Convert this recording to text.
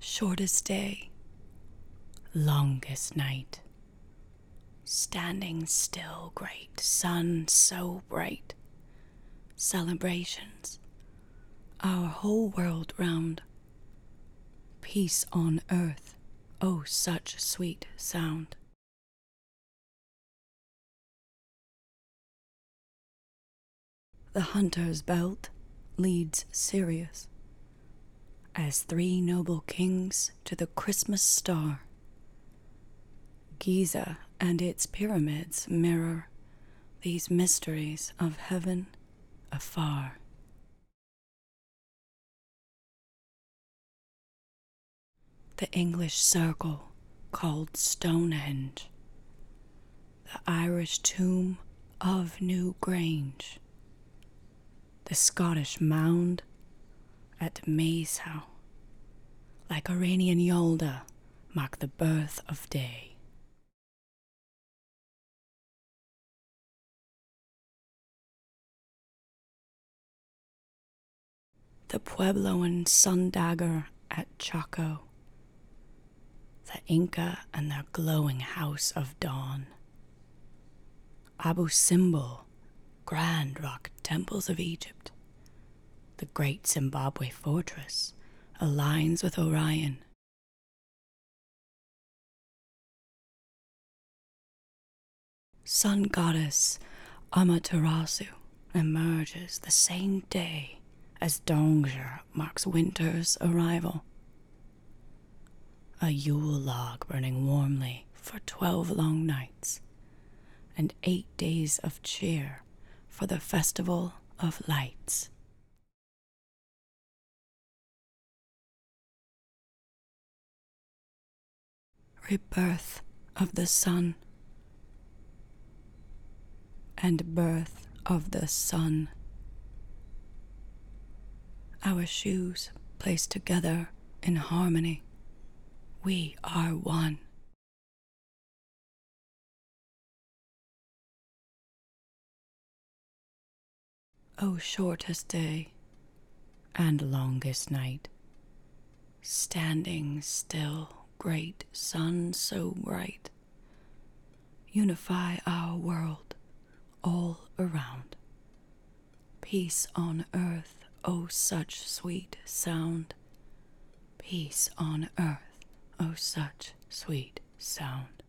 Shortest day, longest night. Standing still, great sun so bright. Celebrations, our whole world round. Peace on earth, oh such sweet sound. The hunter's belt leads Sirius, as three noble kings to the Christmas star. Giza and its pyramids mirror these mysteries of heaven afar. The English circle called Stonehenge, the Irish tomb of New Grange, the Scottish mound at Maeshowe, like Iranian Yalda, mark the birth of day. The Puebloan sun dagger at Chaco, the Inca and their glowing house of dawn, Abu Simbel, grand rock temples of Egypt, the great Zimbabwe fortress aligns with Orion. Sun goddess Amaterasu emerges the same day as Dongzher marks winter's arrival. A Yule log burning warmly for 12 long nights, and 8 days of cheer for the Festival of Lights. Rebirth of the sun, and birth of the sun. Our shoes placed together in harmony, we are one. O shortest day and longest night, standing still, great sun so bright, unify our world all around. Peace on earth, oh such sweet sound. Peace on earth, oh such sweet sound.